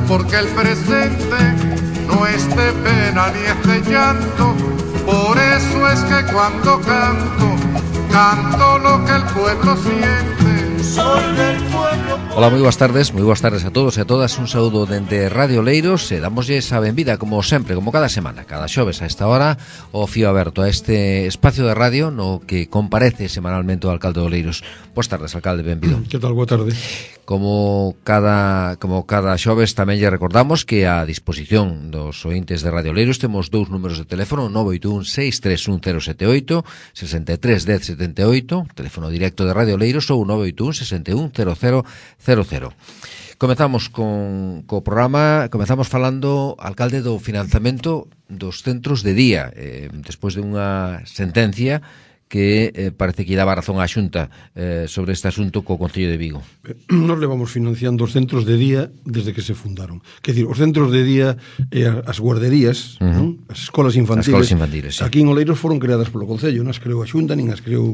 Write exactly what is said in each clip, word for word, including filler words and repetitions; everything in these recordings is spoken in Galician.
porque el presente no es de pena ni es de llanto. Por eso es que cuando canto, canto lo que el pueblo siente. Soy del pueblo. Ola, moi boas tardes, moi boas tardes a todos e a todas. Un saúdo dende Radio Oleiros e damosles a benvida, como sempre, como cada semana, cada xoves a esta hora, o fío aberto a este espacio de radio no que comparece semanalmente o alcalde de Oleiros. Boas tardes, alcalde, benvido. Que tal, boa tarde. Como cada como cada xoves tamén lle recordamos que a disposición dos ointes de Radio Oleiros temos dous números de teléfono, nove oito un seis tres un cero sete oito, sesenta e tres dez setenta e oito, teléfono directo de Radio Oleiros, ou nove oito un sesenta e un cero cero cero cero. Comezamos con co programa, comezamos falando, alcalde, do financiamento dos centros de día, eh, despois de unha sentencia que eh, parece que daba razón á Xunta eh, sobre este asunto co Concello de Vigo. Nos levamos financiando os centros de día desde que se fundaron. Quer dizer, os centros de día e eh, as guarderías, uh-huh. ¿no? As escolas infantiles, as escolas infantiles sí. Aquí en Oleiros foron creadas polo Concello, non as creou a Xunta, nin as creou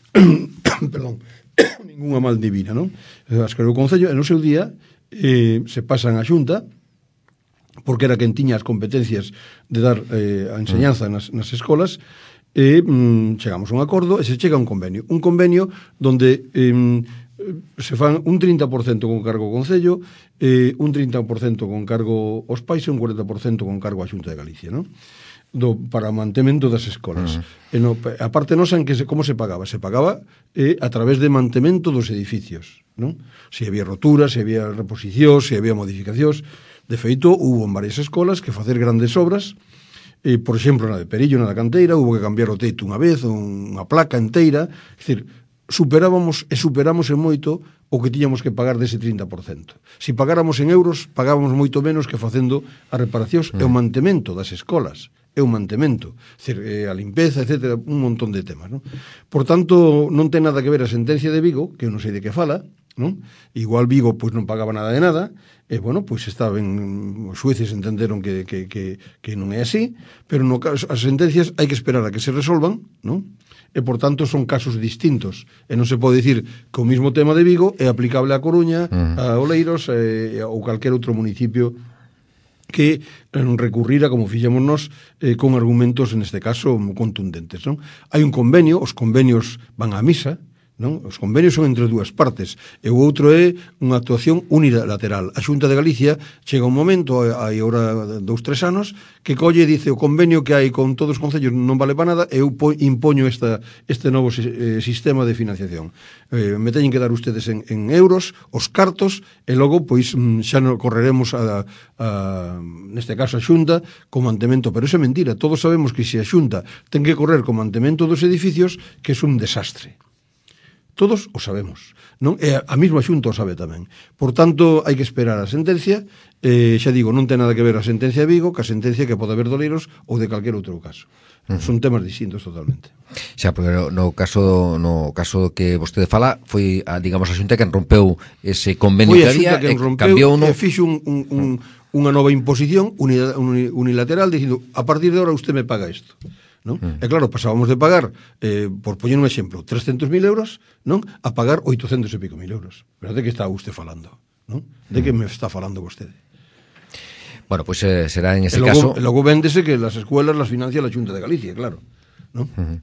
perdón, ninguna mal divina, non? As creou o Concello, e no seu día eh, se pasan a Xunta, porque era quen tiña as competencias de dar eh, a enseñanza uh-huh. nas, nas escolas, e mm, chegamos a un acordo e se chega a un convenio. Un convenio donde eh, se fan un trinta por cento con cargo ao Concello, eh, un trinta por cento con cargo aos pais e un cuarenta por cento con cargo á Xunta de Galicia, non? Do, para o mantemento das escolas. Uh-huh. E no, a parte nosa en que se, como se pagaba? Se pagaba eh, a través de mantemento dos edificios, non? Se había roturas, se había reposicións, se había modificacións. De feito, hubo en varias escolas que facer grandes obras. E, por exemplo, na de Perillo, na da Canteira, hubo que cambiar o teito unha vez, unha placa inteira. É dicir, superábamos e superamos en moito o que tiñamos que pagar dese trinta por cento. Se pagáramos en euros, pagábamos moito menos que facendo as reparacións mm. e o mantemento das escolas. É o mantemento, é dicir, a limpeza, etcétera, un montón de temas, non? Por tanto, non ten nada que ver a sentencia de Vigo, que eu non sei de que fala, non? Igual Vigo pois non pagaba nada de nada, e, bueno, pois está ben, os xueces entenderon que, que, que, que non é así, pero no caso, as sentencias hai que esperar a que se resolvan, non? E, por tanto, son casos distintos. E non se pode dicir que o mismo tema de Vigo é aplicable a Coruña, uh-huh. a Oleiros e, ou calquer outro municipio que recurrira, como fixemos nós, eh, con argumentos, neste caso, contundentes, non? Hai un convenio, os convenios van á misa, non? Os convenios son entre dúas partes e o outro é unha actuación unilateral. A Xunta de Galicia chega un momento, hai agora dous, tres anos, que colle e dice o convenio que hai con todos os concellos non vale para nada e eu impoño esta, este novo eh, sistema de financiación. Eh, me teñen que dar ustedes en, en euros os cartos e logo pois xa non correremos a, a, neste caso a Xunta con mantemento, pero iso é mentira. Todos sabemos que se a Xunta ten que correr con mantemento dos edificios, que é un desastre. Todos o sabemos, non? E a mesma Xunta o sabe tamén. Por tanto, hai que esperar a sentencia. Eh, xa digo, non ten nada que ver a sentencia de Vigo que a sentencia que pode haber de Oleiros ou de calquer outro caso. Uh-huh. Son temas distintos totalmente. Xa, porque no caso no caso que vostede fala foi, a, digamos, a Xunta que rompeu ese convenio que había e cambiou e fixo un, un, un, unha nova imposición unilateral dicindo, a partir de ahora usted me paga isto. Non? Mm. E claro, pasábamos de pagar, eh, por poñer un exemplo, trescentos mil euros, non? A pagar oitocentos e pico mil euros. Pero de que está usted falando? Non? De que me está falando vostede? Bueno, pois pues, eh, será en ese e logo, caso... E logo véndese que las escuelas las financia la Xunta de Galicia, claro. Non? Uh-huh.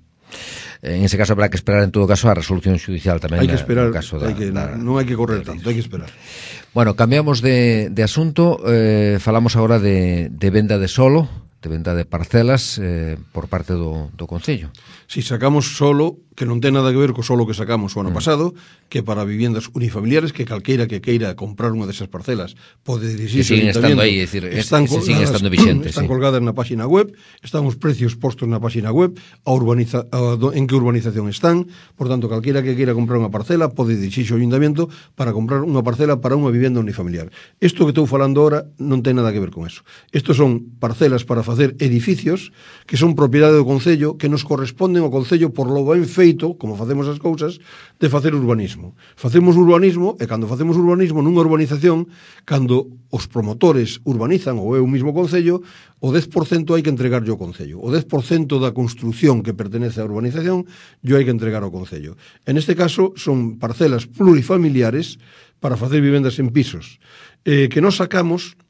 En ese caso habrá que esperar en todo caso a resolución judicial tamén. Hai que esperar, no caso da, hai que, da, non hai que correr tanto, hai que esperar. Bueno, cambiamos de, de asunto, eh, falamos agora de, de venda de solo, de venda de parcelas eh, por parte do, do Concello. Si sacamos solo, que non ten nada que ver co solo que sacamos o ano mm. pasado, que para viviendas unifamiliares, que calqueira que queira comprar unha desas parcelas pode dirixirse que siguen estando aí, decir, están colgadas, siguen estando vigentes, están sí. colgadas na página web, están os precios postos na página web, a urbaniza, a, en que urbanización están, por tanto, calqueira que queira comprar unha parcela pode dirixirse ao Ayuntamiento para comprar unha parcela para unha vivenda unifamiliar. Isto que estou falando ahora non ten nada que ver con eso. Estos son parcelas para facer edificios que son propiedade do Concello, que nos corresponden ao Concello por lo ben feito, como facemos as cousas, de facer urbanismo. Facemos urbanismo, e cando facemos urbanismo nunha urbanización, cando os promotores urbanizan, ou é o mismo Concello, o dez por cento hai que entregarlle ao Concello. O dez por cento da construción que pertenece á urbanización yo hai que entregar ao Concello. En este caso, son parcelas plurifamiliares para facer vivendas en pisos, eh, que nos sacamos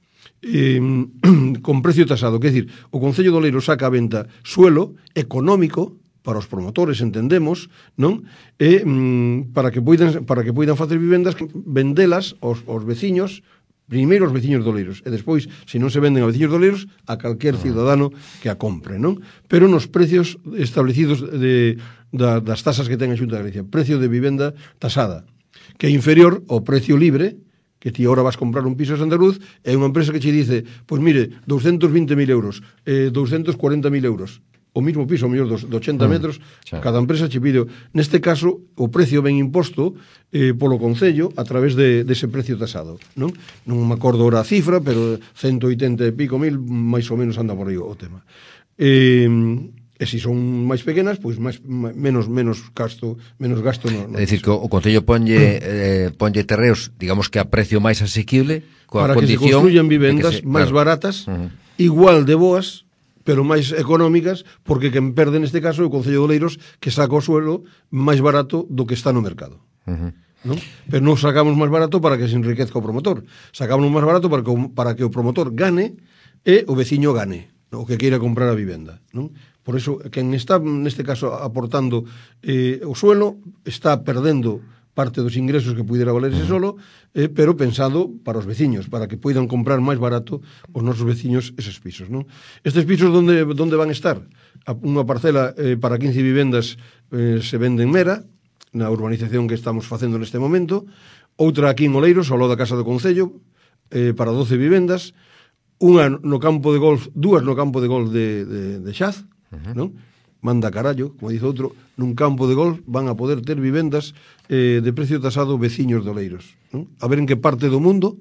eh, con precio tasado, que é dicir, o Concello de Oleiros saca a venta suelo económico para os promotores, entendemos, non? E mm, para que poidan para que poidan facer vivendas, vendelas aos, aos veciños, primeiro aos veciños de Oleiros, e despois, se non se venden a veciños de Oleiros, a calquer cidadano que a compre, non? Pero nos precios establecidos de, da, das tasas que ten a Xunta de Galicia, precio de vivenda tasada, que é inferior ao precio libre, que ti ahora vas comprar un piso en Santa Cruz, e unha empresa que che dice, pois mire, doscientos vinte mil euros, eh, doscientos cuarenta mil euros, o mismo piso, o mellor dos, de ochenta metros, mm, cada empresa che pide. Neste caso, o precio ben imposto eh, polo Concello a través de, dese precio tasado, non? Non me acordo ahora a cifra, pero ciento oitenta e pico mil, máis ou menos anda por aí o tema. Eh, e se son máis pequenas, pois máis, menos menos gasto, menos gasto no, no é dicir, que o Concello ponlle eh, ponlle terreos, digamos que a precio máis asequible, coa para condición que se construyan vivendas se, máis claro, baratas, uh-huh, igual de boas, pero máis económicas, porque quen perde neste caso é o Concello de Oleiros, que saca o suelo máis barato do que está no mercado. uh-huh. Non? Pero non sacamos máis barato para que se enriquezca o promotor. Sacamos máis barato para que, o, para que o promotor gane e o veciño gane, o que queira comprar a vivenda, non? Por eso, quen está, neste caso, aportando eh, o suelo, está perdendo parte dos ingresos que pudera valer ese solo, eh, pero pensado para os veciños, para que poidan comprar máis barato os nosos veciños eses pisos, non? Estes pisos donde, donde van estar? A, unha parcela eh, para quince vivendas eh, se vende en Mera, na urbanización que estamos facendo neste momento, outra aquí en Oleiros, ao lado da Casa do Concello, eh, para doce vivendas, unha no campo de golf, dúas no campo de golf de, de, de Xaz, uh-huh, non? Manda carallo, como dice outro, nun campo de golf van a poder ter vivendas eh, de precio tasado veciños de Oleiros, non? A ver en que parte do mundo,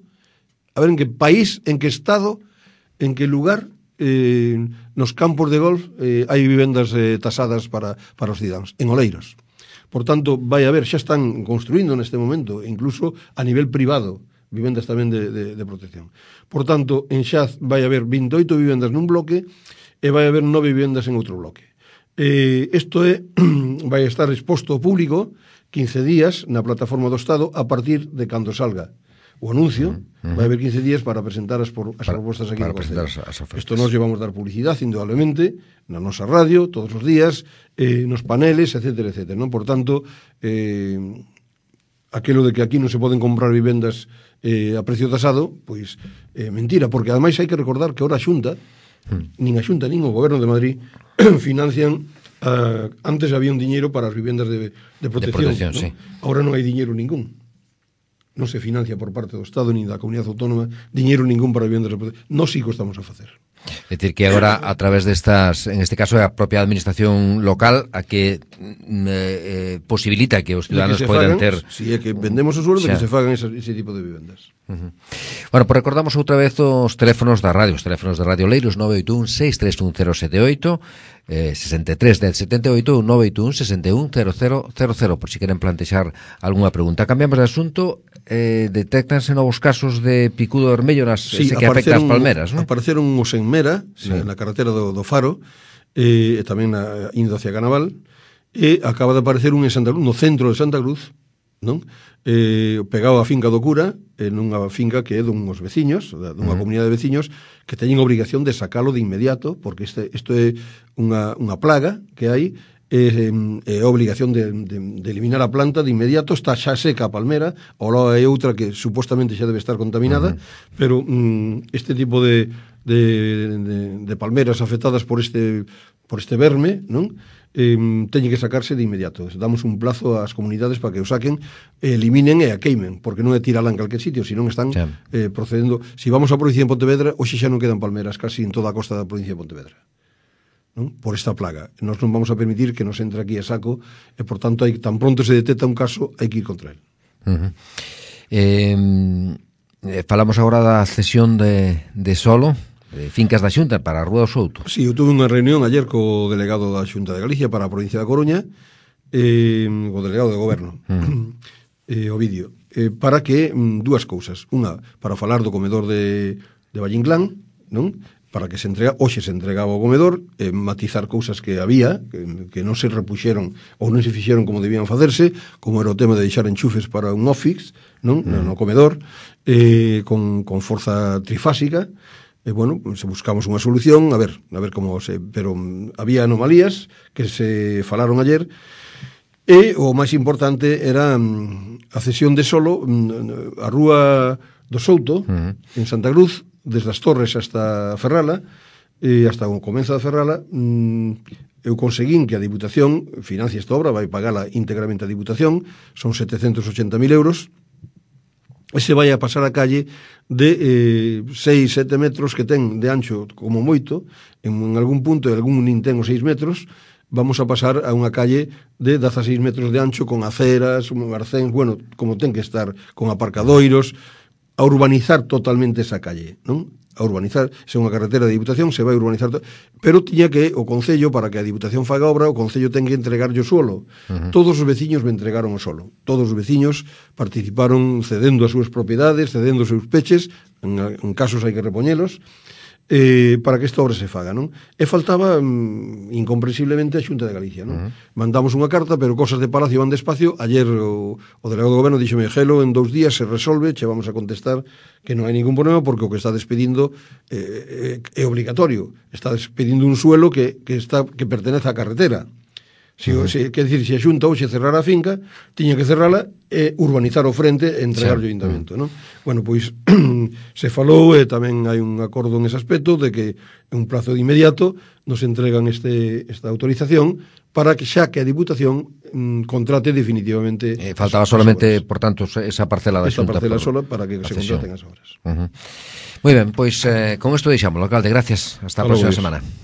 a ver en que país, en que estado, en que lugar eh, nos campos de golf eh, hai vivendas eh, tasadas para, para os cidadáns, en Oleiros. Por tanto, vai haber, xa están construindo neste momento, incluso a nivel privado, vivendas tamén de, de, de protección. Por tanto, en Xaz vai haber vinte e oito vivendas nun bloque e vai haber nove vivendas en outro bloque. Eh, isto é, vai estar exposto ao público quince días na plataforma do Estado a partir de cando salga o anuncio, uh-huh, vai haber quince días para presentar as, por, as para, propostas aquí para no Concello. Isto nos llevamos dar publicidade, indudablemente, na nosa radio, todos os días, eh, nos paneles, etcétera, etcétera, non? Por tanto, eh, aquilo de que aquí non se poden comprar vivendas eh, a precio tasado, pois, eh, mentira, porque ademais hai que recordar que ahora a Xunta, hmm. nin a Xunta, nin o Goberno de Madrid, financian, uh, antes había un diñeiro para as vivendas de, de protección, de protección, ¿no? Sí. Ahora non hai diñeiro ningún. Non se financia por parte do Estado nin da Comunidade Autónoma diñeiro ningún para vivendas de protección. Nós sí que estamos a facer. É dicir, que agora, a través destas, en este caso, é a propia administración local a que eh, posibilita que os ciudadanos que poidan fagan, ter... Si é que vendemos o suelo, de que se fagan ese, ese tipo de vivendas. Uh-huh. Bueno, pues recordamos outra vez os teléfonos da radio, os teléfonos de Radio Oleiros, nove oito un, seis tres un, cero sete oito, eh, sesenta e tres, dez, setenta e oito, nove oito un, sesenta e un, cero cero cero cero, por si queren plantexar algunha pregunta. Cambiamos de asunto, eh, detectanse novos casos de picudo vermello nas, sí, ese que afecta as palmeras, non? Apareceron os en Mera, sí. na, na carretera do, do Faro, eh, e tamén na indo hacia Canaval, e acaba de aparecer un en Santa Cruz, no centro de Santa Cruz, non? Eh, pegado a finca do cura, en unha finca que é dunhos veciños, dunha uh-huh. comunidade de veciños, que teñen obrigación de sacalo de inmediato, porque este, isto é unha, unha plaga que hai, é, é obligación de, de, de eliminar a planta de inmediato. Está xa seca a palmera, ou lá hai outra que supostamente xa debe estar contaminada, uh-huh. pero mm, este tipo de, de, de, de palmeras afectadas por este, por este verme, non? Eh, teñe que sacarse de inmediato. Damos un plazo ás comunidades para que o saquen, eliminen e a queimen, porque non é tirala en calquer sitio, senón están sí. eh, procedendo. Si vamos á provincia de Pontevedra, hoxe xa non quedan palmeras casi en toda a costa da provincia de Pontevedra, non? Por esta plaga. Nós non vamos a permitir que nos entre aquí a saco, e por tanto, hai, tan pronto se detecta un caso, hai que ir contra él. Uh-huh. eh, falamos agora da cesión de, de solo de fincas da Xunta para a Rúa do Souto. Si, sí, eu tuve unha reunión ayer co delegado da Xunta de Galicia para a provincia da Coruña, eh, o delegado de goberno, mm. eh, Ovidio, eh, para que mm, dúas cousas. Unha, para falar do comedor de, de Vallinclán, non? para que se entrega, hoxe se entregaba ao comedor, eh, matizar cousas que había, que, que non se repuxeron ou non se fixeron como debían facerse, como era o tema de deixar enchufes para un office, non? Mm. no comedor, eh, con, con forza trifásica. E, bueno, se buscamos unha solución, a ver, a ver como se... Pero um, había anomalías que se falaron ayer, e o máis importante era um, a cesión de solo, um, a Rúa do Souto, uh-huh. en Santa Cruz, desde as Torres hasta Ferrala, e hasta o comenzo da Ferrala, um, eu conseguín que a Diputación financie esta obra, vai pagala íntegramente a Diputación, son setecentos ochenta mil euros, e se vai a pasar a calle de eh, seis, sete metros que ten de ancho como moito, en, en algún punto, e algún nin ten os seis metros, vamos a pasar a unha calle de dezaseis metros de ancho con aceras, un arcén, bueno, como ten que estar, con aparcadoiros, a urbanizar totalmente esa calle, non? A urbanizar, se é unha carretera de Diputación, se vai urbanizar, to... pero tiña que o Concello, para que a Diputación faga obra, o Concello ten que entregarlle o suelo. Uh-huh. Todos os veciños me entregaron o solo. Todos os veciños participaron cedendo as súas propiedades, cedendo os seus peches, en, en casos hai que repoñelos, eh, para que esta obra se faga, non? E faltaba mm, incomprensiblemente a Xunta de Galicia, non? Uh-huh. Mandamos unha carta, pero cosas de Palacio van despacio. Ayer o, o delegado do goberno díxome, Gelo, en dous días se resolve, che vamos a contestar que non hai ningún problema, porque o que está despedindo eh, é obligatorio. Está despedindo un suelo que, que, está, que pertenece á carretera. Si, uh-huh. si, quer dicir, se a Xunta hoxe cerrar a finca, tiña que cerrala e urbanizar o frente e entregar o ayuntamiento, non? Bueno, pois se falou e tamén hai un acordo en ese aspecto de que en un plazo de inmediato nos entregan este, esta autorización para que xa que a Diputación mm, contrate definitivamente... Eh, faltaba solamente, por tanto, esa parcela da esa Xunta. Esa parcela sola para que se contraten as obras. Uh-huh. Moi ben, pois eh, con isto deixamos, alcalde, gracias. Hasta a próxima semana.